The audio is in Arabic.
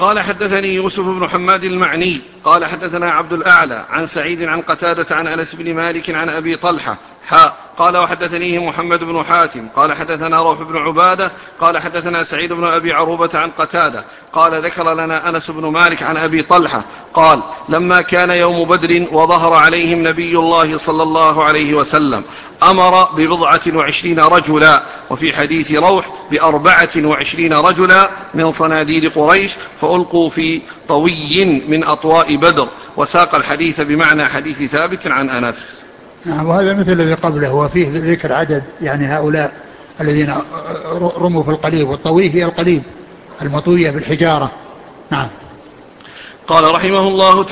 قال حدثني يوسف بن حماد المعني قال حدثنا عبد الأعلى عن سعيد عن قتادة عن أنس بن مالك عن أبي طلحة قال وحدثنيه محمد بن حاتم قال حدثنا روح بن عبادة قال حدثنا سعيد بن أبي عروبة عن قتادة قال ذكر لنا أنس بن مالك عن أبي طلحة قال لما كان يوم بدر وظهر عليهم نبي الله صلى الله عليه وسلم أمر ب24 رجلا، وفي حديث روح ب24 رجلا من صناديد قريش فألقوا في طوي من أطواء بدر، وساق الحديث بمعنى حديث ثابت عن أنس. نعم. وهذا مثل الذي قبله، وفيه ذكر عدد يعني هؤلاء الذين رموا في القليب، والطوي هي القليب المطوية بالحجارة. نعم. قال رحمه الله